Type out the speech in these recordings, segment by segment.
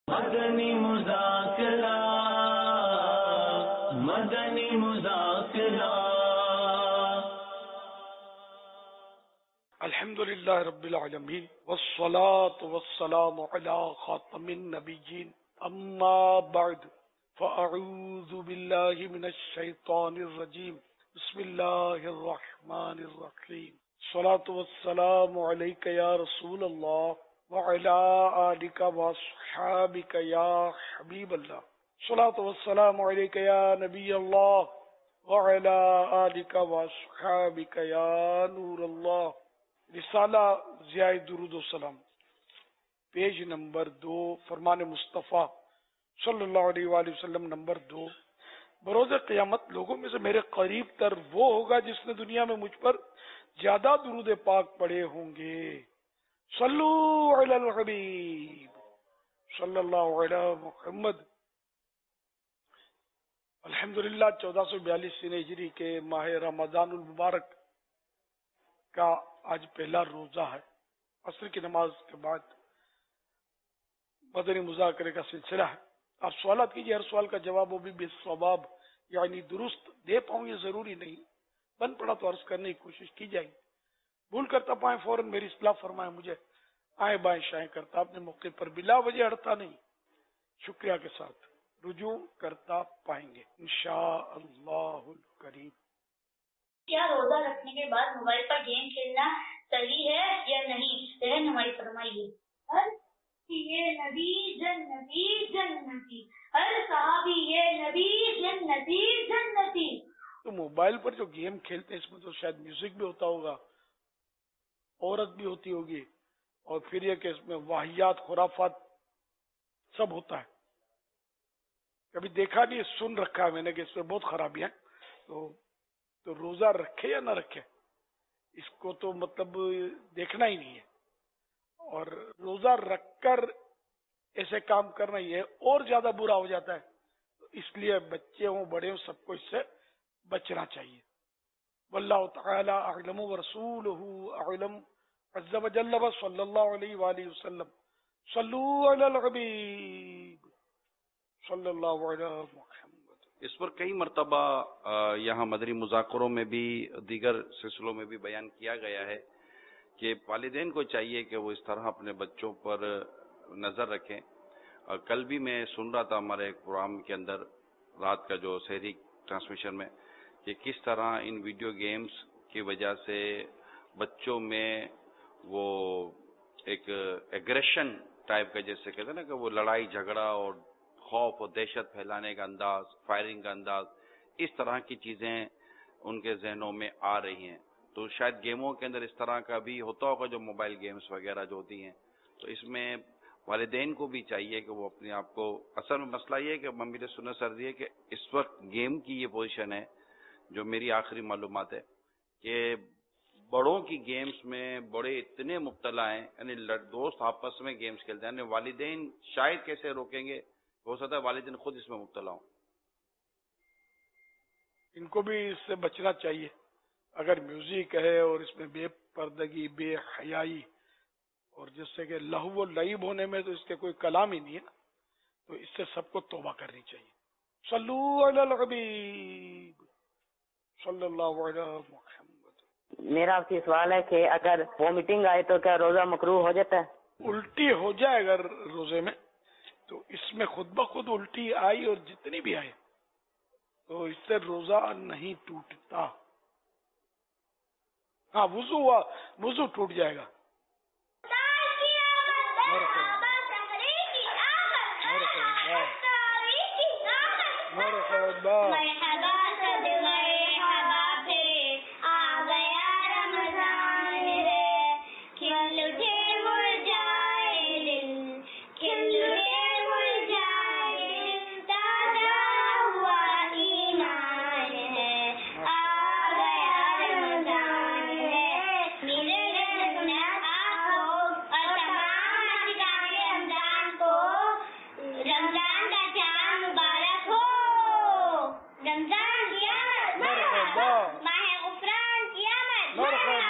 مدنی مذاکرہ مدنی مذاکرہ. الحمد للہ رب العالمین والصلاة والسلام علی خاتم النبیین اما بعد فاعوذ باللہ من الشیطان الرجیم بسم اللہ الرحمن الرحیم. الصلاة والسلام علیک یا رسول اللہ وعلی آلک واصحابک یا حبیب اللہ. الصلاة والسلام علیک یا نبی اللہ وعلی آلک واصحابک یا نور اللہ. رسالہ ضیاء درود و سلام، پیج نمبر 2، فرمان مصطفیٰ صلی اللہ علیہ وآلہ وسلم نمبر 2. بروز قیامت لوگوں میں سے میرے قریب تر وہ ہوگا جس نے دنیا میں مجھ پر زیادہ درود پاک پڑھے ہوں گے. صلو علی الحبیب صلی اللہ علی محمد. الحمدللہ 1442 ہجری کے ماہ رمضان المبارک کا آج پہلا روزہ ہے. عصر کی نماز کے بعد مدنی مذاکرے کا سلسلہ ہے. آپ سوالات کیجیے، ہر سوال کا جواب وہ بھی بالصواب یعنی درست دے پاؤں یہ ضروری نہیں، بن پڑا تو عرض کرنے کی کوشش کی جائے. بھول کرتا پائیں فوراً میری اصلاح فرمائیں، مجھے آئیں بائیں شائیں کرتا اپنے موقع پر بلا وجہ اڑتا نہیں، شکریہ کے ساتھ رجوع کرتا پائیں گے انشاءاللہ الکریم. کیا روزہ رکھنے کے بعد موبائل پر گیم کھیلنا صحیح ہے یا نہیں؟ رہنمائی فرمائیے. یہ نبی جنتی جنتی، ہر صحابی یہ نبی جنتی جنتی. تو موبائل پر جو گیم کھیلتے ہیں اس میں تو شاید میوزک بھی ہوتا ہوگا، عورت بھی ہوتی ہوگی، اور پھر یہ کہ اس میں واہیات خرافات سب ہوتا ہے. کبھی دیکھا نہیں، سن رکھا ہے میں نے کہ اس میں بہت خرابیاں. تو روزہ رکھے یا نہ رکھے اس کو تو مطلب دیکھنا ہی نہیں ہے، اور روزہ رکھ کر ایسے کام کرنا یہ اور زیادہ برا ہو جاتا ہے. اس لیے بچے ہوں بڑے ہوں سب کو اس سے بچنا چاہیے. واللہ تعالی اعلم ورسولہ اعلم عز وجل صلی اللہ علیہ وآلہ وسلم. صلو علی الحبیب صلی اللہ علیہ محمد. اس پر کئی مرتبہ یہاں مدنی مذاکروں میں بھی دیگر سلسلوں میں بھی بیان کیا گیا ہے کہ والدین کو چاہیے کہ وہ اس طرح اپنے بچوں پر نظر رکھیں. کل بھی میں سن رہا تھا ہمارے ایک پروگرام کے اندر رات کا جو سحری ٹرانسمیشن میں کہ کس طرح ان ویڈیو گیمز کی وجہ سے بچوں میں وہ ایک ایگریشن ٹائپ کا، جیسے کہتے ہیں نا کہ وہ لڑائی جھگڑا اور خوف اور دہشت پھیلانے کا انداز، فائرنگ کا انداز، اس طرح کی چیزیں ان کے ذہنوں میں آ رہی ہیں. تو شاید گیموں کے اندر اس طرح کا بھی ہوتا ہوگا جو موبائل گیمز وغیرہ جو ہوتی ہیں. تو اس میں والدین کو بھی چاہیے کہ وہ اپنے آپ کو، اصل میں مسئلہ یہ ہے کہ ممی نے سننا سر دی ہے کہ اس وقت گیم کی یہ پوزیشن ہے جو میری آخری معلومات ہے کہ بڑوں کی گیمز میں بڑے اتنے مبتلا ہیں، یعنی دوست آپس میں گیمز کھیلتے ہیں، یعنی والدین شاید کیسے روکیں گے، ہو سکتا ہے والدین خود اس میں مبتلا ہوں. ان کو بھی اس سے بچنا چاہیے. اگر میوزک ہے اور اس میں بے پردگی، بے حیائی اور جس سے کہ لہو و لعب ہونے میں تو اس کے کوئی کلام ہی نہیں ہے نا، تو اس سے سب کو توبہ کرنی چاہیے. صلو علی الحبیب صلی اللہ علی محمد. میرا آپ سے سوال ہے کہ اگر وومیٹنگ آئے تو کیا روزہ مکروہ ہو جاتا ہے؟ الٹی ہو جائے اگر روزے میں تو اس میں خود بخود الٹی آئی اور جتنی بھی آئے تو اس سے روزہ نہیں ٹوٹتا. ہاں وضو ہوا، وضو ٹوٹ جائے گا.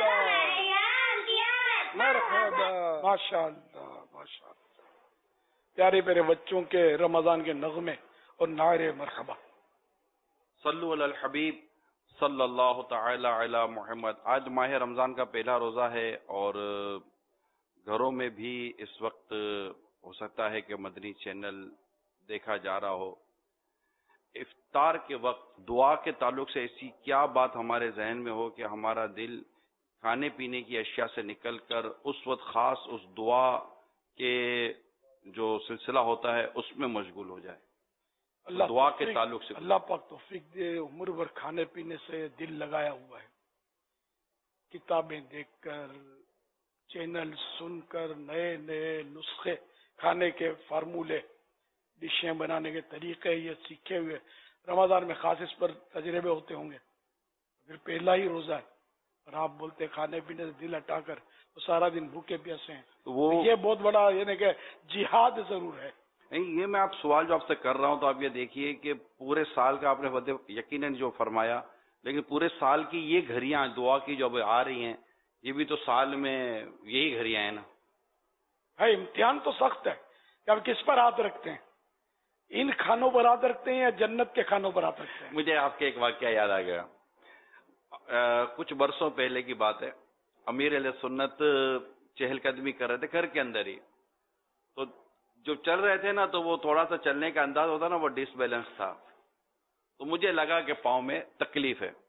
ماشاء اللہ ماشاء اللہ. پیارے پیارے بچوں کے رمضان کے نغمے اور نعرے مرحبا. صلو علی الحبیب صلی اللہ تعالی علی محمد. آج ماہ رمضان کا پہلا روزہ ہے اور گھروں میں بھی اس وقت ہو سکتا ہے کہ مدنی چینل دیکھا جا رہا ہو. افطار کے وقت دعا کے تعلق سے ایسی کیا بات ہمارے ذہن میں ہو کہ ہمارا دل کھانے پینے کی اشیاء سے نکل کر اس وقت خاص اس دعا کے جو سلسلہ ہوتا ہے اس میں مشغول ہو جائے. دعا کے تعلق سے اللہ پاک توفیق دے. عمر بھر کھانے پینے سے دل لگایا ہوا ہے. کتابیں دیکھ کر، چینل سن کر، نئے نئے نسخے، کھانے کے فارمولے، ڈشیں بنانے کے طریقے یہ سیکھے ہوئے. رمضان میں خاص اس پر تجربے ہوتے ہوں گے. پھر پہلا ہی روزہ ہے اور آپ بولتے کھانے پینے سے دل ہٹا کر وہ سارا دن بھوکے پیاسے ہیں. یہ بہت بڑا یعنی کہ جہاد ضرور ہے. نہیں، یہ میں آپ سوال جو آپ سے کر رہا ہوں تو آپ یہ دیکھیے کہ پورے سال کا آپ نے یقیناً جو فرمایا، لیکن پورے سال کی یہ گھڑیاں دعا کی جو اب آ رہی ہیں یہ بھی تو سال میں یہی گھڑیاں ہیں نا. ہے امتحان تو سخت ہے کہ آپ کس پر ہاتھ رکھتے ہیں. ان کھانوں پر ہاتھ رکھتے ہیں یا جنت کے کھانوں پر ہاتھ رکھتے ہیں. مجھے آپ کے ایک واقعہ یاد آ گیا. کچھ برسوں پہلے کی بات ہے. امیر علیہ سنت چہل قدمی کر رہے تھے گھر کے اندر ہی. تو جو چل رہے تھے نا تو وہ تھوڑا سا چلنے کا انداز ہوتا نا وہ ڈس بیلنس تھا. تو مجھے لگا کہ پاؤں میں تکلیف ہے.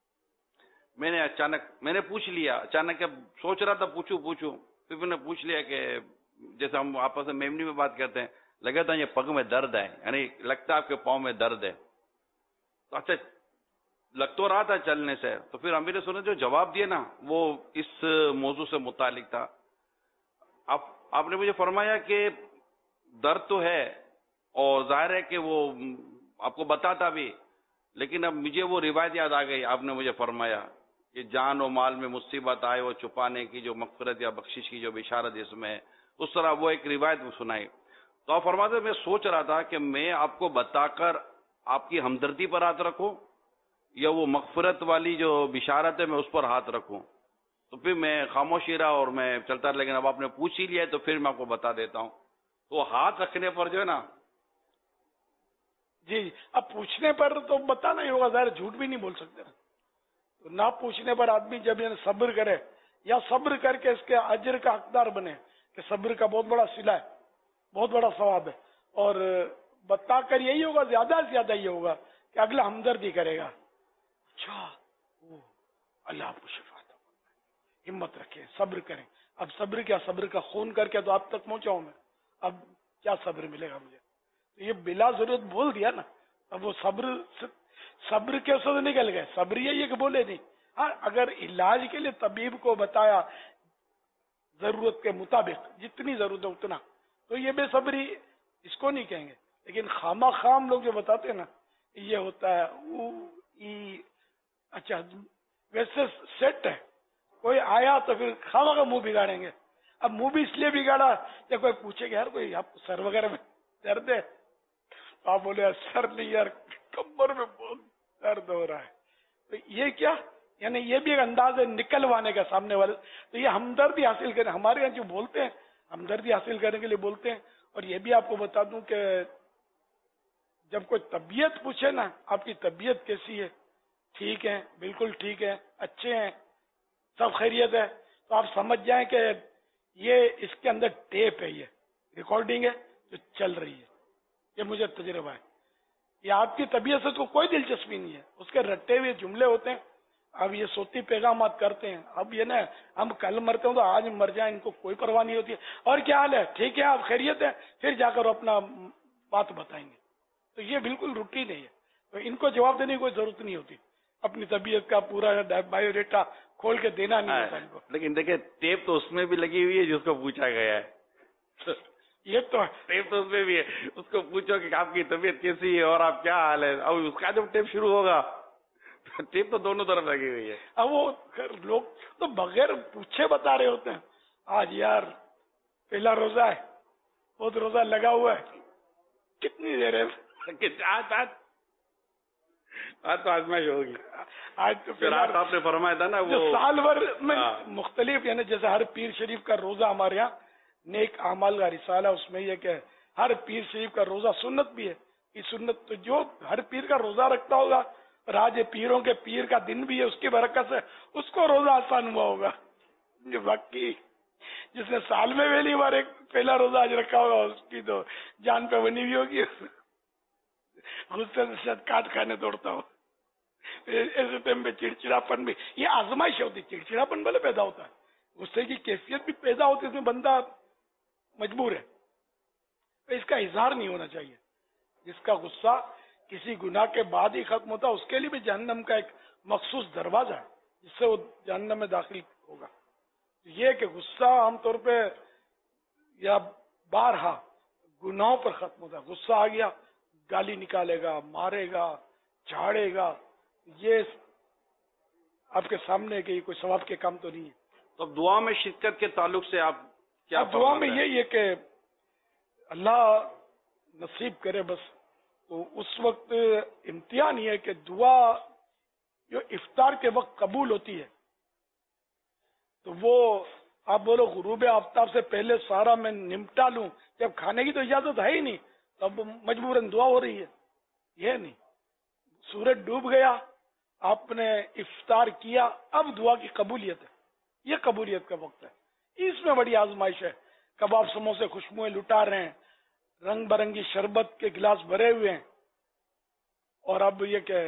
میں نے پوچھ لیا اچانک، اب سوچ رہا تھا پوچھوں پھر میں نے پوچھ لیا کہ جیسے ہم آپس میں میمنی میں بات کرتے ہیں، لگا تھا یہ پگ میں درد ہے، یعنی لگتا ہے آپ کے پاؤں میں درد ہے. تو اچھا لگ تو رہا تھا چلنے سے. تو پھر امیر سنت جو جواب دیے نا وہ اس موضوع سے متعلق تھا. آپ نے مجھے فرمایا کہ درد تو ہے اور ظاہر ہے کہ وہ آپ کو بتاتا بھی، لیکن اب مجھے وہ روایت یاد آ گئی. آپ نے مجھے فرمایا کہ جان و مال میں مصیبت آئے وہ چھپانے کی جو مغفرت یا بخشش کی جو بشارت اس میں ہے، اس طرح وہ ایک روایت سنائی. تو آپ فرماتے میں سوچ رہا تھا کہ میں آپ کو بتا کر آپ کی ہمدردی پر ہاتھ رکھوں یا وہ مغفرت والی جو بشارت ہے میں اس پر ہاتھ رکھوں. تو پھر میں خاموشی رہا اور میں چلتا رہا. لیکن اب آپ نے پوچھ ہی لیا تو پھر میں آپ کو بتا دیتا ہوں. تو ہاتھ رکھنے پر جو ہے نا، جی اب پوچھنے پر تو بتانا ہی ہوگا، ظاہر جھوٹ بھی نہیں بول سکتے. تو نہ پوچھنے پر آدمی جب یعنی صبر کرے یا صبر کر کے اس کے اجر کا حقدار بنے کہ صبر کا بہت بڑا صلہ ہے، بہت بڑا ثواب ہے. اور بتا کر یہی ہوگا، زیادہ سے زیادہ یہ ہوگا کہ اگلا ہمدردی کرے گا. اچھا اللہ آپ کو شفا دے، ہمت رکھیں، صبر کریں. اب صبر کیا، صبر کا خون کر کے تو آپ تک پہنچاؤں میں، اب کیا صبر ملے گا مجھے. تو یہ بلا ضرورت بول دیا نا. اب وہ صبر کے سے نکل گئے. صبر یہ کہ بولے نہیں. ہاں اگر علاج کے لیے طبیب کو بتایا ضرورت کے مطابق جتنی ضرورت ہے اتنا، تو یہ بے صبری اس کو نہیں کہیں گے. لیکن خامہ خام لوگ جو بتاتے ہیں نا یہ ہوتا ہے اچھا ویسے سیٹ ہے، کوئی آیا تو پھر خامہ کا منہ بگاڑیں گے. اب منہ بھی اس لیے بگاڑا کہ کوئی پوچھے کہ یار کوئی آپ کو سر وغیرہ میں درد ہے، آپ بولے سر نہیں یار کمر میں بہت درد ہو رہا ہے. تو یہ کیا یعنی یہ بھی ایک انداز ہے نکلوانے کا سامنے والے. تو یہ ہمدردی حاصل کریں. ہمارے یہاں جو بولتے ہیں ہمدردی حاصل کرنے کے لیے بولتے ہیں. اور یہ بھی آپ کو بتا دوں کہ جب کوئی طبیعت پوچھے نا آپ کی طبیعت کیسی ہے، ٹھیک ہے، بالکل ٹھیک ہے، اچھے ہیں، سب خیریت ہے، تو آپ سمجھ جائیں کہ یہ اس کے اندر ٹیپ ہے، یہ ریکارڈنگ ہے جو چل رہی ہے. یہ مجھے تجربہ ہے. یہ آپ کی طبیعت سے تو کوئی دلچسپی نہیں ہے، اس کے رٹے ہوئے جملے ہوتے ہیں. اب یہ صوتی پیغامات کرتے ہیں. اب یہ نا ہم کل مرتے ہوں تو آج مر جائیں، ان کو کوئی پرواہ نہیں ہوتی ہے. اور کیا حال ہے، ٹھیک ہے، آپ خیریت ہے، پھر جا کر اپنا بات بتائیں گے. تو یہ بالکل روٹین ہے. تو ان کو جواب دینے کی کوئی ضرورت نہیں ہوتی. اپنی طبیعت کا پورا بایو ڈیٹا کھول کے دینا نہیں ہوتا ان کو. لیکن دیکھیں ٹیپ تو اس میں بھی لگی ہوئی ہے جس کو پوچھا گیا ہے. یہ تو ٹیپ تو اس میں بھی ہے. اس کو پوچھو کہ آپ کی طبیعت کیسی ہے اور آپ کیا حال ہے. اب اس کا جب ٹیپ شروع ہوگا ٹیپ تو دونوں طرف لگی ہوئی ہے. اب وہ لوگ تو بغیر پوچھے بتا رہے ہوتے ہیں. آج یار پہلا روزہ ہے، بہت روزہ لگا ہوا ہے، کتنی دیر ہے، آج تو آزمائش ہوگی. آج تو پھر آپ نے فرمایا تھا نا وہ سال بھر میں مختلف، یعنی جیسے ہر پیر شریف کا روزہ ہمارے یہاں نیک اعمال کا رسالہ، اس میں یہ کہ ہر پیر شریف کا روزہ سنت بھی ہے. یہ سنت تو جو ہر پیر کا روزہ رکھتا ہوگا، راج پیروں کے پیر کا دن بھی ہے، اس کی برکت سے اس کو روزہ آسان ہوا ہوگا. جو باقی جس نے سال میں پہلی بار ایک پہلا روزہ آج رکھا ہوگا، اس کی تو جان پہ بنی ہوئی ہوگی، غصے سے شاید کاٹ کھانے دوڑتا ہو. ایسے ٹائم پہ چڑچڑاپن بھی، یہ آزمائش ہوتی ہے. چڑچڑاپن بھلے پیدا ہوتا ہے، غصے کی کیفیت بھی پیدا ہوتی ہے، اس میں بندہ مجبور ہے. اس کا اظہار نہیں ہونا چاہیے. جس کا غصہ کسی گناہ کے بعد ہی ختم ہوتا ہے، اس کے لیے بھی جہنم کا ایک مخصوص دروازہ ہے جس سے وہ جہنم میں داخل ہوگا. یہ کہ غصہ عام طور پہ یا بارہا گناہوں پر ختم ہوتا ہے. غصہ آ گیا، گالی نکالے گا، مارے گا، جھاڑے گا، یہ آپ کے سامنے کہ یہ کوئی ثواب کے کام تو نہیں ہے. تو اب دعا میں شرکت کے تعلق سے آپ کیا دعا میں یہی ہے کہ اللہ نصیب کرے بس. تو اس وقت امتحان یہ ہے کہ دعا جو افطار کے وقت قبول ہوتی ہے، تو وہ آپ بولو غروب آفتاب سے پہلے سارا میں نمٹا لوں، جب کھانے کی تو اجازت ہے ہی نہیں، تب مجبوراً دعا ہو رہی ہے. یہ نہیں، سورج ڈوب گیا، آپ نے افطار کیا، اب دعا کی قبولیت ہے. یہ قبولیت کا وقت ہے. اس میں بڑی آزمائش ہے. کباب سموسے خوشبوئیں لٹا رہے ہیں، رنگ برنگی شربت کے گلاس بھرے ہوئے ہیں، اور اب یہ کہ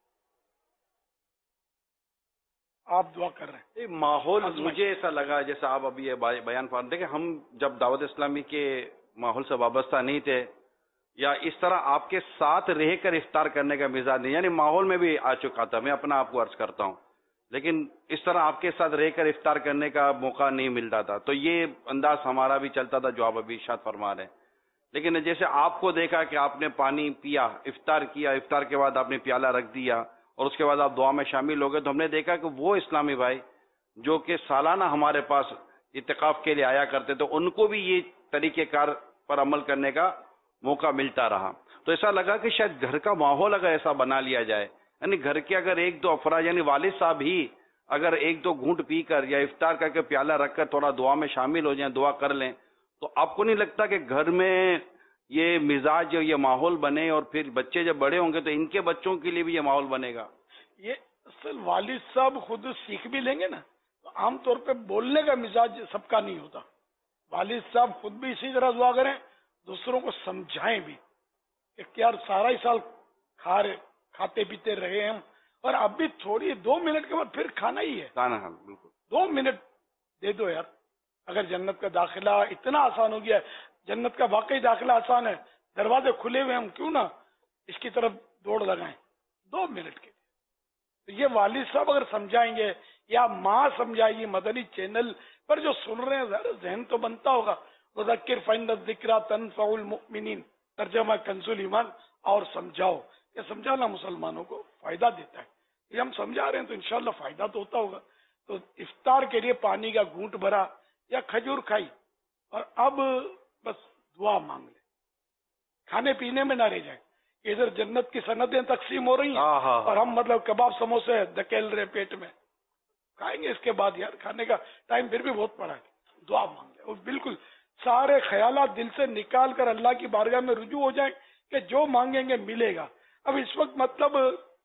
آپ دعا کر رہے ہیں. ماحول مجھے ایسا لگا جیسا آپ ابھی یہ بیان فرما رہے کہ ہم جب دعوت اسلامی کے ماحول سے وابستہ نہیں تھے، یا اس طرح آپ کے ساتھ رہ کر افطار کرنے کا مزاج نہیں، یعنی ماحول میں بھی آ چکا تھا، میں اپنا آپ کو عرض کرتا ہوں، لیکن اس طرح آپ کے ساتھ رہ کر افطار کرنے کا موقع نہیں ملتا تھا. تو یہ انداز ہمارا بھی چلتا تھا جو آپ ابھی ارشاد فرما رہے ہیں. لیکن جیسے آپ کو دیکھا کہ آپ نے پانی پیا، افطار کیا، افطار کے بعد آپ نے پیالہ رکھ دیا اور اس کے بعد آپ دعا میں شامل ہو گئے، تو ہم نے دیکھا کہ وہ اسلامی بھائی جو کہ سالانہ ہمارے پاس اعتکاف کے لیے آیا کرتے تھے، ان کو بھی یہ طریقہ کار پر عمل کرنے کا موقع ملتا رہا. تو ایسا لگا کہ شاید گھر کا ماحول اگر ایسا بنا لیا جائے، یعنی گھر کے اگر ایک دو افراد، یعنی والد صاحب ہی اگر ایک دو گھونٹ پی کر یا افطار کر کے پیالہ رکھ کر تھوڑا دعا میں شامل ہو جائیں، دعا کر لیں، تو آپ کو نہیں لگتا کہ گھر میں یہ مزاج یہ ماحول بنے، اور پھر بچے جب بڑے ہوں گے تو ان کے بچوں کے لیے بھی یہ ماحول بنے گا؟ یہ اصل والد صاحب خود سیکھ بھی لیں گے نا. تو عام طور پہ بولنے کا مزاج سب کا نہیں ہوتا. والد صاحب خود بھی اسی طرح دعا کریں، دوسروں کو سمجھائیں بھی کہ یار سارا ہی سال کھاتے پیتے رہے ہم، اور اب بھی تھوڑی 2 منٹ کے بعد پھر کھانا ہی ہے. بالکل 2 منٹ دے دو یار. اگر جنت کا داخلہ اتنا آسان ہو گیا ہے، جنت کا واقعی داخلہ آسان ہے، دروازے کھلے ہوئے، ہم کیوں نہ اس کی طرف دوڑ لگائیں 2 منٹ کے. تو یہ والد صاحب اگر سمجھائیں گے یا ماں سمجھائے گی، مدنی چینل پر جو سن رہے ہیں ذہن تو بنتا ہوگا. وذکر فإن الذکریٰ تنفع المؤمنین، ترجمہ کنز الایمان. اور سمجھاؤ، یہ سمجھانا مسلمانوں کو فائدہ دیتا ہے. یہ ہم سمجھا رہے ہیں تو انشاءاللہ فائدہ تو ہوتا ہوگا. تو افطار کے لیے پانی کا گھونٹ بھرا یا کھجور کھائی، اور اب بس دعا مانگ لیں، کھانے پینے میں نہ رہ جائیں. ادھر جنت کی سندیں تقسیم ہو رہی ہیں اور ہم مطلب کباب سموسے دھکیل رہے پیٹ میں. کھائیں گے اس کے بعد یار، کھانے کا ٹائم پھر بھی بہت پڑا ہے. دعا مانگ لیں اور بالکل سارے خیالات دل سے نکال کر اللہ کی بارگاہ میں رجوع ہو جائیں کہ جو مانگیں گے ملے گا. اب اس وقت مطلب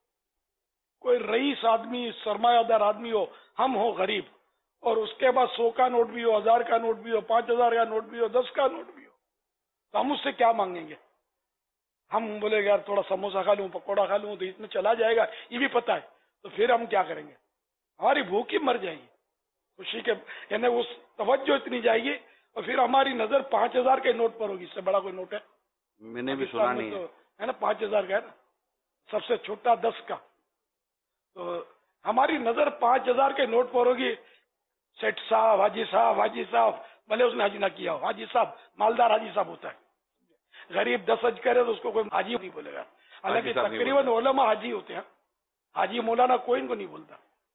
کوئی رئیس آدمی، سرمایہ دار آدمی ہو، ہم ہو غریب، اور اس کے بعد 100 کا نوٹ بھی ہو، 1000 کا نوٹ بھی ہو، 5000 کا نوٹ بھی ہو، 10 کا نوٹ بھی ہو، تو ہم اس سے کیا مانگیں گے؟ ہم بولے گا یار تھوڑا سموسا کھا لوں، پکوڑا کھا لوں تو اس میں چلا جائے گا، یہ بھی پتہ ہے. تو پھر ہم کیا کریں گے؟ ہماری بھوک ہی مر جائے گی خوشی کے، یعنی اس توجہ اتنی جائے گی، اور پھر ہماری نظر 5000 کے نوٹ پر ہوگی. اس سے بڑا کوئی نوٹ ہے؟ میں نے بھی سنا نہیں ہے نا. 5000 کا ہے نا، سب سے چھوٹا 10 کا. تو ہماری نظر 5000 کے نوٹ پر ہوگی. سیٹ صاحب، حاجی صاحب، حاجی صاحب، بھلے اس نے حج نہ کیا ہو، حاجی صاحب، مالدار حاجی صاحب ہوتا ہے. غریب 10 حج کرے تو اس کو کوئی حاجی نہیں بولے گا. حالانکہ تقریباً علماء حاجی ہوتے ہیں، حاجی مولانا کوئی ان کو نہیں بولتا،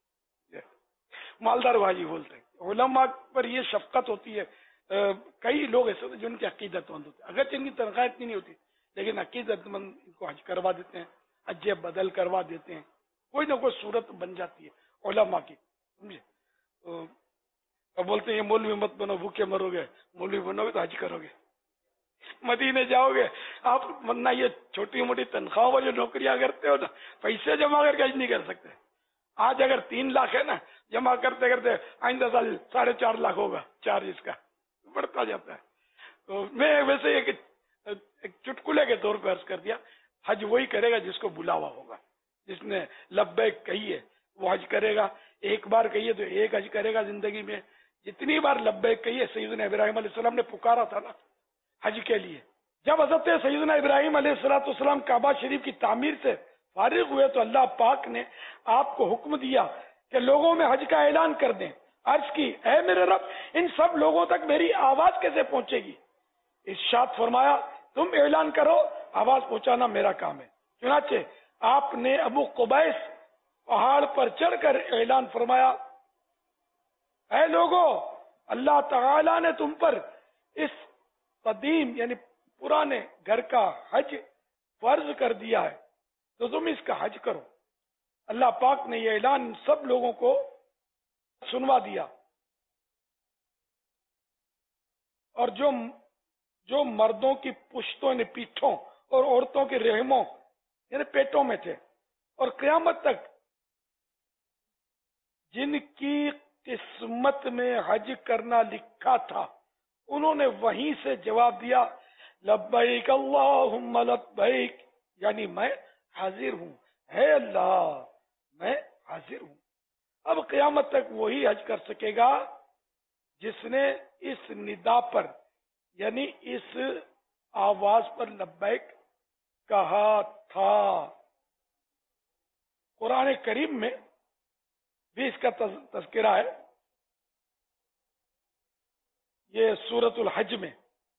مالدار حاجی بولتے ہیں. علماء پر یہ شفقت ہوتی ہے. کئی لوگ ایسے ہوتے ہیں جن کی عقیدت مند ہوتے ہیں، اگرچہ ان کی تنخواہ اتنی نہیں ہوتی لیکن عقیدت مند ان کو حج کروا دیتے ہیں، حج بدل کروا دیتے ہیں. کوئی نہ کوئی صورت بن جاتی ہے علماء کی، سمجھے. اب بولتے ہیں یہ مولوی مت بنو، بھوکے مرو گے، مولوی بنو گے تو حج کرو گے. مدینے جاؤ گے آپ، ورنہ یہ چھوٹی موٹی تنخواہوں والی نوکریاں کرتے ہو نا، پیسے جمع کر کے حج نہیں کر سکتے. آج اگر 3 لاکھ ہے نا، جمع کرتے کرتے آئندہ سال 4.5 لاکھ ہوگا چارج کا، بڑھتا جاتا ہے. تو میں ویسے ایک چٹکلے کے طور پہ عرض کر دیا، حج وہی کرے گا جس کو بلاوا ہوگا. جس نے لبیک کہی ہے وہ حج کرے گا. ایک بار کہیے تو ایک حج کرے گا زندگی میں. جتنی بار لبیک کہیے، سیدنا ابراہیم علیہ السلام نے پکارا تھا نا حج کے لیے. جب حضرت سیدنا ابراہیم علیہ السلام کعبہ شریف کی تعمیر سے فارغ ہوئے تو اللہ پاک نے آپ کو حکم دیا کہ لوگوں میں حج کا اعلان کر دیں. عرض کی، اے میرے رب، ان سب لوگوں تک میری آواز کیسے پہنچے گی؟ ارشاد فرمایا، تم اعلان کرو، آواز پہنچانا میرا کام ہے. چنانچہ آپ نے ابو قبیس پہاڑ پر چڑھ کر اعلان فرمایا، اے لوگو، اللہ تعالی نے تم پر اس قدیم یعنی پرانے گھر کا حج فرض کر دیا ہے تو تم اس کا حج کرو. اللہ پاک نے یہ اعلان سب لوگوں کو سنوا دیا. اور جو مردوں کی پشتوں یعنی پیٹھوں اور عورتوں کے رحموں یعنی پیٹوں میں تھے اور قیامت تک جن کی قسمت میں حج کرنا لکھا تھا، انہوں نے وہیں سے جواب دیا، لبیک اللہم لبیک، یعنی میں حاضر ہوں، ہے اللہ میں حاضر ہوں. اب قیامت تک وہی حج کر سکے گا جس نے اس ندا پر یعنی اس آواز پر لبیک کہا تھا. قرآن کریم میں بھی اس کا تذکرہ ہے. یہ سورۃ الحج میں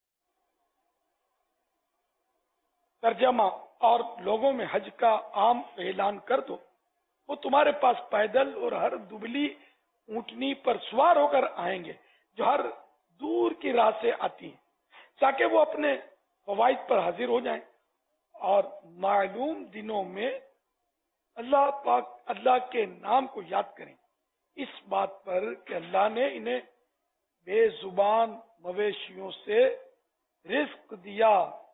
ترجمہ، اور لوگوں میں حج کا عام اعلان کر دو، وہ تمہارے پاس پیدل اور ہر دبلی اونٹنی پر سوار ہو کر آئیں گے جو ہر دور کی راہ سے آتی ہیں، تاکہ وہ اپنے فوائد پر حاضر ہو جائیں اور معلوم دنوں میں اللہ کے نام کو یاد کریں، اس بات پر کہ اللہ نے انہیں بے زبان مویشیوں سے رزق دیا.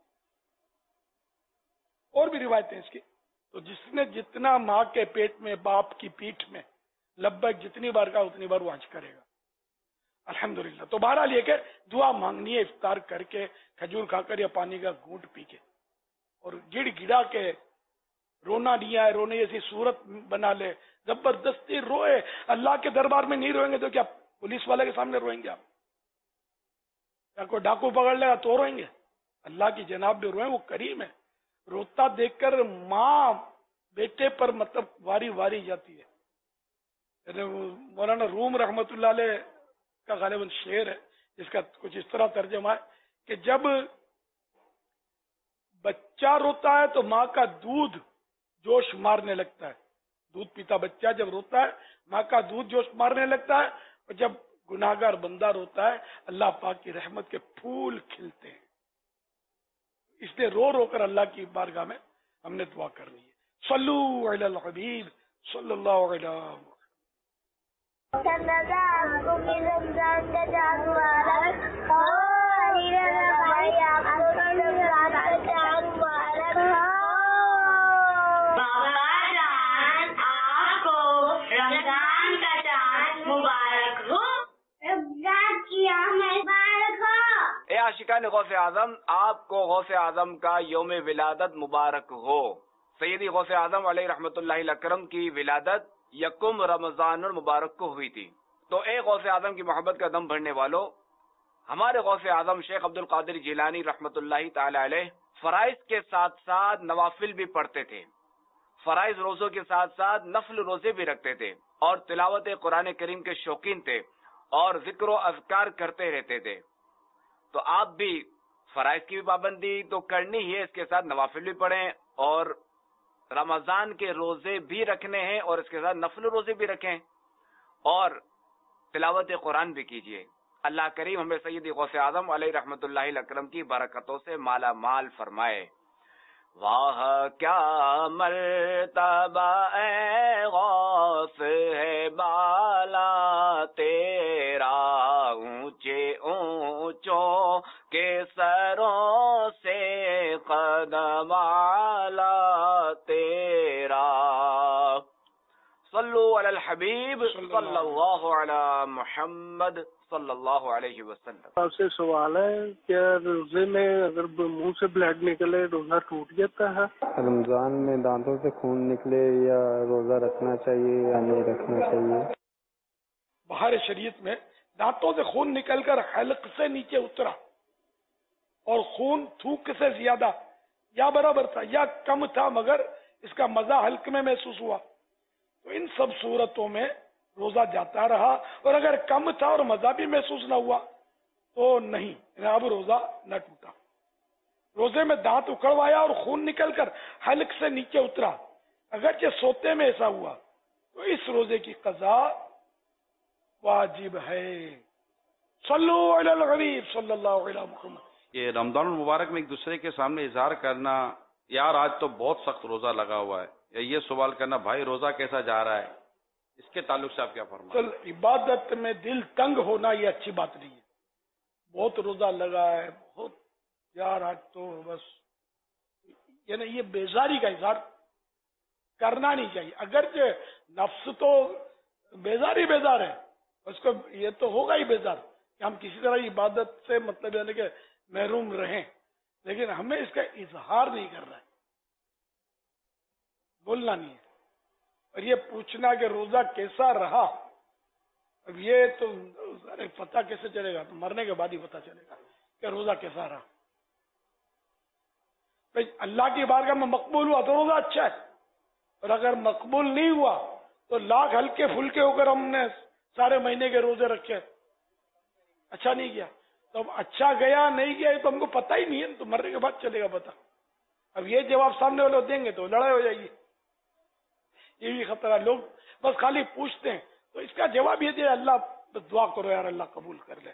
اور بھی روایتیں اس کی. تو جس نے جتنا ماں کے پیٹ میں باپ کی پیٹھ میں لبیک جتنی بار کا اتنی بار وہ حج کرے گا الحمدللہ. تو بہرحال یہ کہ دعا مانگنی ہے افطار کر کے، کھجور کھا کر یا پانی کا گھونٹ پی کے، اور گڑ گڑا کے رونا نہیں آئے، رونے جیسی صورت بنا لے، زبردستی روئے. اللہ کے دربار میں نہیں روئیں گے تو کیا پولیس والے کے سامنے روئیں گے آپ؟ یا کوئی ڈاکو پکڑ لے گا تو روئیں گے؟ اللہ کی جناب میں روئیں، وہ کریم ہے. روتا دیکھ کر ماں بیٹے پر مطلب واری واری جاتی ہے. مولانا روم رحمت اللہ علیہ کا غالباً شعر ہے جس کا کچھ اس طرح ترجمہ ہے کہ جب بچہ روتا ہے تو ماں کا دودھ جوش مارنے لگتا ہے. دودھ پیتا بچہ جب روتا ہے ماں کا دودھ جوش مارنے لگتا ہے، اور جب گناہگار بندہ روتا ہے اللہ پاک کی رحمت کے پھول کھلتے ہیں. اس لیے رو رو کر اللہ کی بارگاہ میں ہم نے دعا کرنی ہے. صلو علی الحبیب صلی اللہ علیہ وسلم. اے عاشقان غوث اعظم، آپ کو غوث اعظم کا یوم ولادت مبارک ہو. سیدی غوث اعظم علیہ رحمۃ اللہ الاکرم کی ولادت 1 رمضان المبارک کو ہوئی تھی. تو اے غوث اعظم کی محبت کا دم بھرنے والوں، ہمارے غوث اعظم شیخ عبد القادر جیلانی رحمۃ اللہ تعالی علیہ فرائض کے ساتھ ساتھ نوافل بھی پڑھتے تھے، فرائض روزوں کے ساتھ ساتھ نفل روزے بھی رکھتے تھے، اور تلاوت قرآن کریم کے شوقین تھے، اور ذکر و اذکار کرتے رہتے تھے. تو آپ بھی فرائض کی بھی پابندی تو کرنی ہی ہے، اس کے ساتھ نوافل بھی پڑھیں، اور رمضان کے روزے بھی رکھنے ہیں، اور اس کے ساتھ نفل روزے بھی رکھیں، اور تلاوت قرآن بھی کیجیے. اللہ کریم ہمیں سیدی غوث اعظم علیہ رحمۃ اللہ الاکرم کی برکتوں سے مالا مال فرمائے. واہ کیا مرتبہ اے غوث ہے بالا تیرا، اونچے اونچوں کے سروں سے قدم اعلی تیرا. صلو علی الحبیب صلی اللہ علی محمد صلی اللہ علیہ وسلم. آپ سے سوال ہے، کیا روزے میں اگر منہ سے بلڈ نکلے روزہ ٹوٹ جاتا ہے؟ رمضان میں دانتوں سے خون نکلے یا روزہ رکھنا چاہیے یا نہیں رکھنا چاہیے؟ باہر شریعت میں دانتوں سے خون نکل کر حلق سے نیچے اترا اور خون تھوک سے زیادہ یا برابر تھا یا کم تھا مگر اس کا مزہ حلق میں محسوس ہوا تو ان سب صورتوں میں روزہ جاتا رہا، اور اگر کم تھا اور مزہ بھی محسوس نہ ہوا تو نہیں، اب روزہ نہ ٹوٹا. روزے میں دانت اکڑوایا اور خون نکل کر حلق سے نیچے اترا، اگرچہ سوتے میں ایسا ہوا تو اس روزے کی قضا واجب ہے. صلو علی الحبیب صلی اللہ علیہ وسلم. یہ رمضان المبارک میں ایک دوسرے کے سامنے اظہار کرنا، یار آج تو بہت سخت روزہ لگا ہوا ہے، یا یہ سوال کرنا بھائی روزہ کیسا جا رہا ہے، اس کے تعلق سے آپ کیا فرمائیں؟ عبادت میں دل تنگ ہونا یہ اچھی بات نہیں ہے. بہت روزہ لگا ہے، بہت یار آج تو بس، یعنی یہ بیزاری کا اظہار کرنا نہیں چاہیے. اگرچہ نفس تو بیزار ہے، اس کو یہ تو ہوگا ہی بیزار کہ ہم کسی طرح عبادت سے مطلب یعنی کہ محروم رہیں، لیکن ہمیں اس کا اظہار نہیں کرنا ہے، بولنا نہیں ہے. اور یہ پوچھنا کہ روزہ کیسا رہا، اب یہ تو پتہ کیسے چلے گا؟ تو مرنے کے بعد ہی پتہ چلے گا کہ روزہ کیسا رہا. بھائی اللہ کی بارگاہ میں مقبول ہوا تو روزہ اچھا ہے، اور اگر مقبول نہیں ہوا تو لاکھ ہلکے پھلکے ہو کر ہم نے سارے مہینے کے روزے رکھے، اچھا نہیں کیا. تو اب اچھا گیا نہیں گیا تو ہم کو پتہ ہی نہیں ہے، تو مرنے کے بعد چلے گا پتہ. اب یہ جواب سامنے والے دیں گے تو لڑائی ہو جائے گی. یہ بھی خطرہ، لوگ بس خالی پوچھتے ہیں تو اس کا جواب یہ دے اللہ بس دعا کرو یار اللہ قبول کر لے.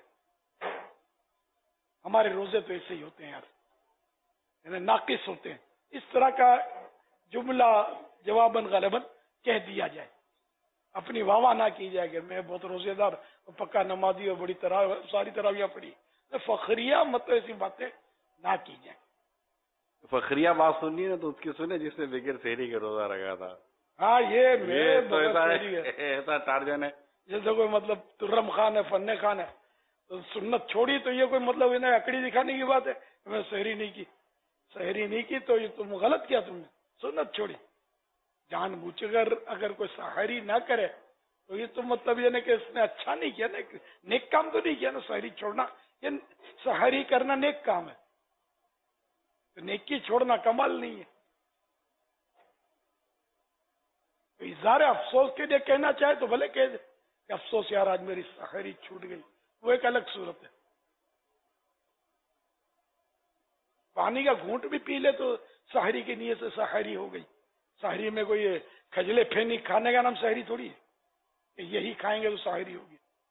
ہمارے روزے تو ایسے ہی ہوتے ہیں یار، یعنی ناقص ہوتے ہیں. اس طرح کا جملہ جواباً غالباً کہہ دیا جائے، اپنی واہ نہ کی جائے کہ میں بہت روزے دار اور پکا نمازی اور بڑی طرح ساری تراویح پڑھی. فخریہ مطلب ایسی باتیں نہ کی جائیں. فخریہ بات سننی ہے تو اس کی سنے جس نے بغیر سحری کے روزہ رکھا تھا. ہاں یہ ایسا ٹارجن ہے جیسے کوئی مطلب ترم خان ہے، فن خان ہے، تو سنت چھوڑی تو یہ کوئی مطلب انہیں اکڑی دکھانے کی بات ہے. میں سحری نہیں کی تو یہ تم غلط کیا، تم نے سنت چھوڑی. جان بوجھ کر اگر کوئی سحری نہ کرے تو یہ تو مطلب یہ نہیں کہ اس نے اچھا نہیں کیا نا، نیک کام تو نہیں کیا نا. سحری چھوڑنا، یہ سحری کرنا نیک کام ہے، تو نیکی چھوڑنا کمال نہیں ہے. اظہار افسوس کے لیے کہنا چاہے تو بھلے کہہ دے کہ افسوس یار آج میری سحری چھوٹ گئی، وہ ایک الگ صورت ہے. پانی کا گھونٹ بھی پی لے تو سحری کی نیت سے سحری ہو گئی. سحری میں کوئی کھجلے پھینی کھانے کا نام سحری تھوڑی ہے کہ یہی کھائیں گے تو سحری ہوگی.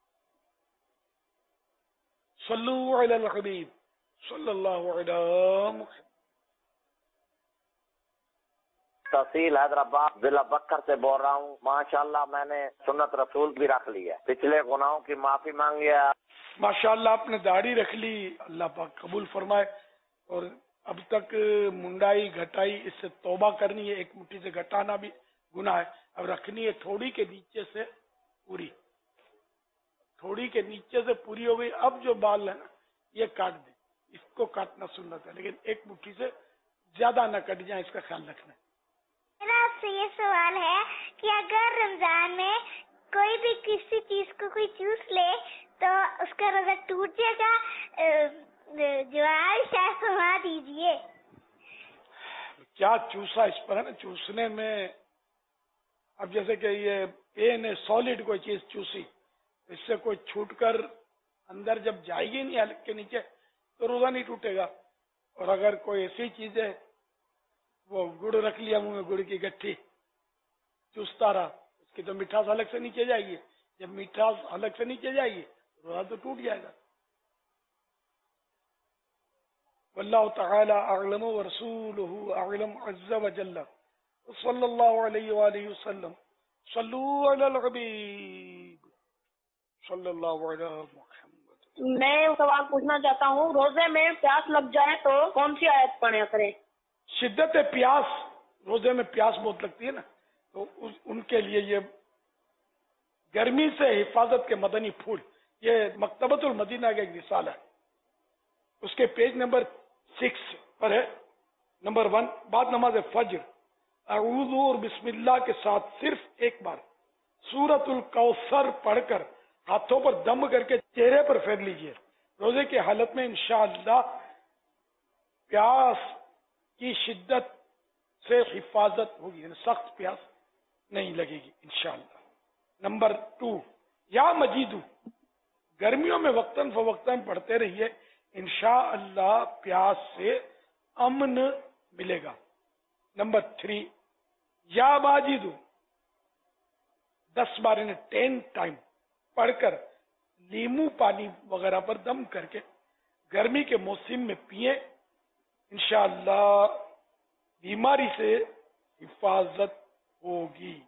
صلو علی الحبیب صلی اللہ علیہ محمد. تحصیل حیدرآباد ضلع بکر سے بول رہا ہوں. ماشاءاللہ میں نے سنت رسول بھی رکھ لی ہے، پچھلے گناہوں کی معافی مانگی ہے. ماشاءاللہ آپ نے داڑھی رکھ لی، اللہ پاک قبول فرمائے. اور اب تک منڈائی گھٹائی اس سے توبہ کرنی ہے، ایک مٹھی سے گھٹانا بھی گناہ ہے. اب رکھنی ہے تھوڑی کے نیچے سے پوری، تھوڑی کے نیچے سے پوری ہو گئی. اب جو بال ہے نا یہ کاٹ دیں، اس کو کاٹنا سنت ہے، لیکن ایک مٹھی سے زیادہ نہ کٹ جائیں، اس کا خیال رکھنا ہے. میرا آپ سے یہ سوال ہے کہ اگر رمضان میں کوئی بھی کسی چیز کو کوئی چوس لے تو اس کا روزہ ٹوٹ جائے گا؟ جواب شاید فرما دیجیے. کیا چوسا اس پر ہے نا، چوسنے میں اب جیسے کہ یہ پین ہے، سالڈ کوئی چیز چوسی، اس سے کوئی چھوٹ کر اندر جب جائے گی نہیں حلق کے نیچے تو روزہ نہیں ٹوٹے گا. اور اگر کوئی ایسی چیز ہے، وہ گڑ رکھ لیا منہ میں، گڑ کی گٹھی چوستا رہا، اس کی تو مٹھاس حلق سے نیچے جائے گی. جب مٹھاس حلق سے نیچے جائے گی روزہ تو ٹوٹ جائے گا. واللہ تعالی اعلم ورسولہ اعلم عز وجل. صلی اللہ علیہ وآلہ وسلم. صلو علی الحبیب صلی اللہ علیہ محمد. میں سوال پوچھنا چاہتا ہوں، روزے میں پیاس لگ جائے تو کون سی آیت پڑھیں کریں؟ شدت پیاس، روزے میں پیاس بہت لگتی ہے نا، تو ان کے لیے یہ گرمی سے حفاظت کے مدنی پھول، یہ مکتبۃ المدینہ کا ایک رسالہ ہے، اس کے پیج نمبر 6 پر ہے. نمبر 1، بعد نماز فجر اعوذ اور بسم اللہ کے ساتھ صرف ایک بار سورۃ الکوثر پڑھ کر ہاتھوں پر دم کر کے چہرے پر پھیر لیجئے. روزے کی حالت میں انشاءاللہ پیاس کی شدت سے حفاظت ہوگی، یعنی سخت پیاس نہیں لگے گی انشاءاللہ. نمبر 2، یا مجیدو، گرمیوں میں وقتاً فوقتاً پڑھتے رہیے، انشاءاللہ پیاس سے امن ملے گا. نمبر 3، یا ماجدو 10 بار، یعنی 10 ٹائم پڑھ کر لیمو پانی وغیرہ پر دم کر کے گرمی کے موسم میں پیئیں، انشاءاللہ بیماری سے حفاظت ہوگی.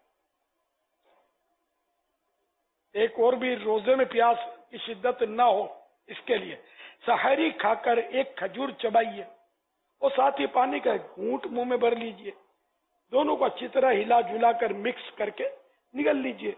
ایک اور بھی روزے میں پیاس کی شدت نہ ہو اس کے لیے سحری کھا کر ایک کھجور چبائیے اور ساتھ ہی پانی کا ایک گھونٹ منہ میں بھر لیجئے. دونوں کو اچھی طرح ہلا جلا کر مکس کر کے نگل لیجئے.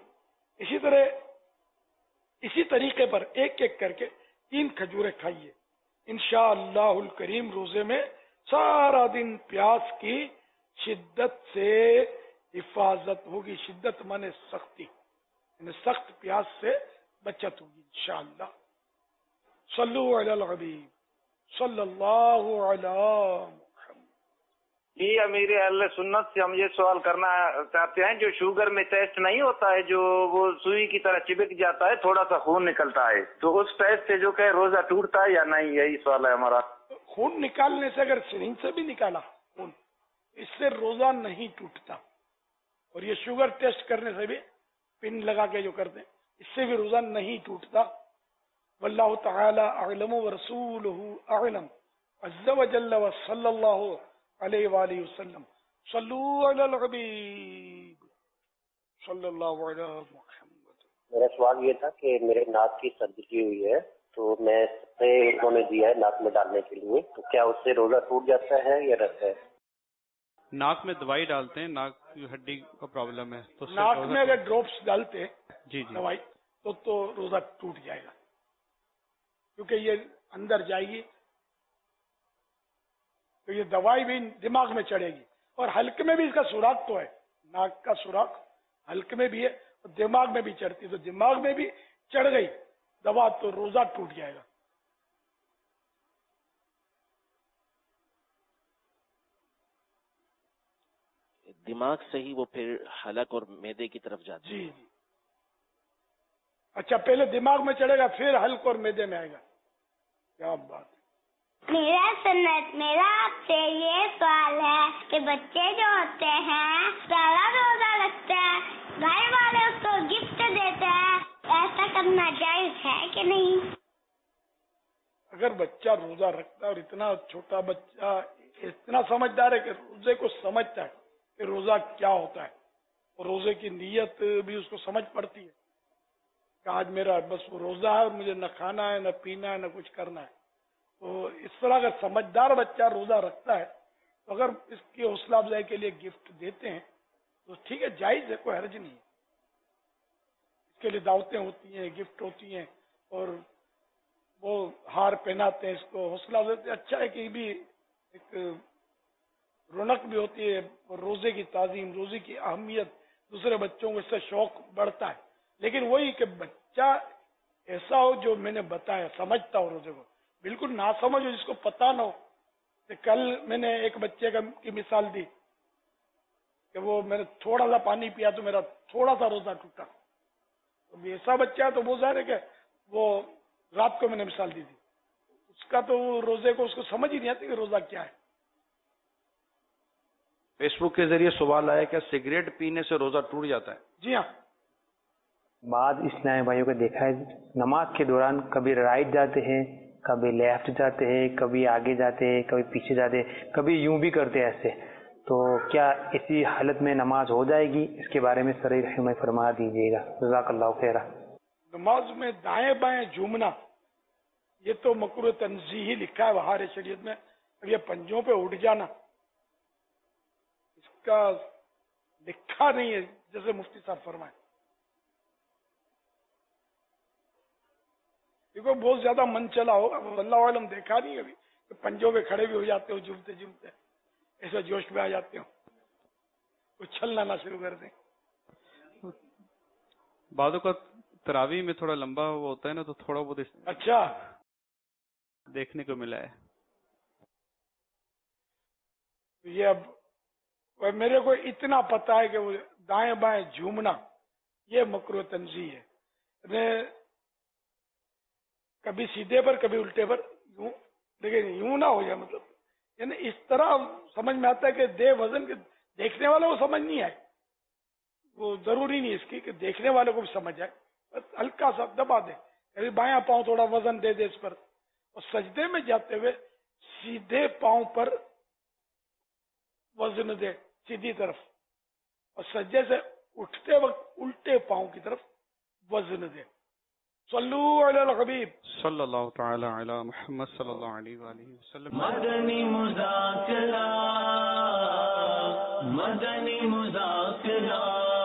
اسی طریقے پر ایک ایک کر کے 3 کھجوریں کھائیے. انشاءاللہ الکریم روزے میں سارا دن پیاس کی شدت سے حفاظت ہوگی. شدت مانے سختی، یعنی سخت پیاس سے بچت ہوگی انشاءاللہ. صلو علی الحبیب صلی اللہ علی. جی امیر اہل سنت سے ہم یہ سوال کرنا چاہتے ہیں، جو شوگر میں ٹیسٹ نہیں ہوتا ہے، جو وہ سوئی کی طرح چپک جاتا ہے، تھوڑا سا خون نکلتا ہے، تو اس ٹیسٹ سے جو کہ روزہ ٹوٹتا ہے یا نہیں، یہی سوال ہے ہمارا. خون نکالنے سے، اگر سرنج سے بھی نکالا خون، اس سے روزہ نہیں ٹوٹتا. اور یہ شوگر ٹیسٹ کرنے سے بھی، پن لگا کے جو کرتے ہیں، اس سے بھی روزہ نہیں ٹوٹتا. واللہ تعالی اعلم ورسولہ اعلم عز وجل وصلی اللہ علیہ وآلہ وسلم. صلو علی الحبیب صلی اللہ علیہ محمد. میرا سوال یہ تھا کہ میرے ناک کی سرجری ہوئی ہے، تو میں انہوں نے دیا ہے ناک میں ڈالنے کے لیے، تو کیا اس سے روزہ ٹوٹ جاتا ہے یا رہتا ہے؟ ناک میں دوائی ڈالتے ہیں، ناک کی ہڈی کا پرابلم ہے تو ناک میں اگر ڈراپس ڈالتے جی دوائی تو روزہ ٹوٹ جائے گا، کیونکہ یہ اندر جائے گی تو یہ دوائی بھی دماغ میں چڑھے گی. اور حلق میں بھی اس کا سوراخ تو ہے، ناک کا سوراخ حلق میں بھی ہے اور دماغ میں بھی چڑھتی، تو دماغ میں بھی چڑھ گئی دوا تو روزہ ٹوٹ جائے گا. دماغ سے ہی وہ پھر حلق اور معدے کی طرف جاتی ہے. جی اچھا، پہلے دماغ میں چڑھے گا پھر حلق اور معدے میں آئے گا. کیا بات. میرا آپ سے یہ سوال ہے کہ بچے جو ہوتے ہیں پہلا روزہ رکھتے ہیں، گھر والے اس کو گفٹ دیتے ہیں، ایسا کرنا جائز ہے کہ نہیں؟ اگر بچہ روزہ رکھتا ہے اور اتنا چھوٹا بچہ اتنا سمجھدار ہے کہ روزے کو سمجھتا ہے کہ روزہ کیا ہوتا ہے، اور روزے کی نیت بھی اس کو سمجھ پڑتی ہے کہ آج میرا بس روزہ ہے اور مجھے نہ کھانا ہے نہ پینا ہے نہ کچھ کرنا ہے. تو اس طرح اگر سمجھدار بچہ روزہ رکھتا ہے تو اگر اس کی حوصلہ افزائی کے لیے گفٹ دیتے ہیں تو ٹھیک ہے، جائز ہے، کوئی حرج نہیں ہے. اس کے لیے دعوتیں ہوتی ہیں، گفٹ ہوتی ہیں، اور وہ ہار پہناتے ہیں اس کو، حوصلہ افزائی اچھا ہے کہ بھی ایک رونق بھی ہوتی ہے، اور روزے کی تعظیم، روزے کی اہمیت، دوسرے بچوں کو اس سے شوق بڑھتا ہے. لیکن وہی کہ بچہ ایسا ہو جو میں نے بتایا، سمجھتا ہو روزے کو، بالکل نہ سمجھ ہو جس کو پتا نہ ہو. کہ کل میں نے ایک بچے کی مثال دی کہ وہ میں نے تھوڑا سا پانی پیا تو میرا تھوڑا سا روزہ ٹوٹا. ایسا بچہ ہے تو وہ ظاہر ہے کہ وہ رات کو میں نے مثال دی تھی، اس کا تو روزے کو اس کو سمجھ ہی نہیں آتی کہ روزہ کیا ہے. فیس بک کے ذریعے سوال آیا کہ سگریٹ پینے سے روزہ ٹوٹ جاتا ہے؟ جی ہاں. بعض اسلامی بھائیوں کو دیکھا ہے نماز کے دوران کبھی رائٹ جاتے ہیں، کبھی لیفٹ جاتے ہیں، کبھی آگے جاتے ہیں، کبھی پیچھے جاتے ہیں، کبھی یوں بھی کرتے ہیں ایسے. تو کیا اسی حالت میں نماز ہو جائے گی؟ اس کے بارے میں صریح رحمت فرما دیجیے گا، جزاک اللہ خیر. نماز میں دائیں بائیں جھومنا یہ تو مکروہ تنزیہی لکھا ہے بہار شریعت میں. اب یہ پنجوں پہ اٹھ جانا اس کا لکھا نہیں ہے جیسے مفتی صاحب فرمائے. دیکھو بہت زیادہ من چلا ہو, اب اللہ عالم دیکھا نہیں ابھی کہ پنجوں پہ کھڑے بھی ہو جاتے ہو جمتے جمتے ایسے جوش میں آ جاتے ہو, اچھلنا نہ شروع کر دیں. بعدوں کا تراویح میں تھوڑا لمبا وہ ہوتا ہے نا, تو تھوڑا بہت اچھا دیکھنے کو ملا ہے. یہ اب میرے کو اتنا پتا ہے کہ وہ دائیں بائیں جھومنا یہ مکروہ تنزیہ ہے. کبھی سیدھے پر کبھی الٹے پر یوں, لیکن یوں نہ ہو جائے, مطلب یعنی اس طرح سمجھ میں آتا ہے کہ دے وزن کے دیکھنے والے کو سمجھ نہیں آئے, وہ ضروری نہیں اس کی کہ دیکھنے والے کو بھی سمجھ آئے, بس ہلکا سا دبا دے, کبھی بایاں پاؤں تھوڑا وزن دے دے اس پر, اور سجدے میں جاتے ہوئے سیدھے پاؤں پر وزن دے سیدھی طرف, اور سجدے سے اٹھتے وقت الٹے پاؤں کی طرف وزن دے. صلو علی الحبیب صلی اللہ تعالی علی محمد صلی اللہ علیہ وآلہ وسلم. مدنی مذاکرہ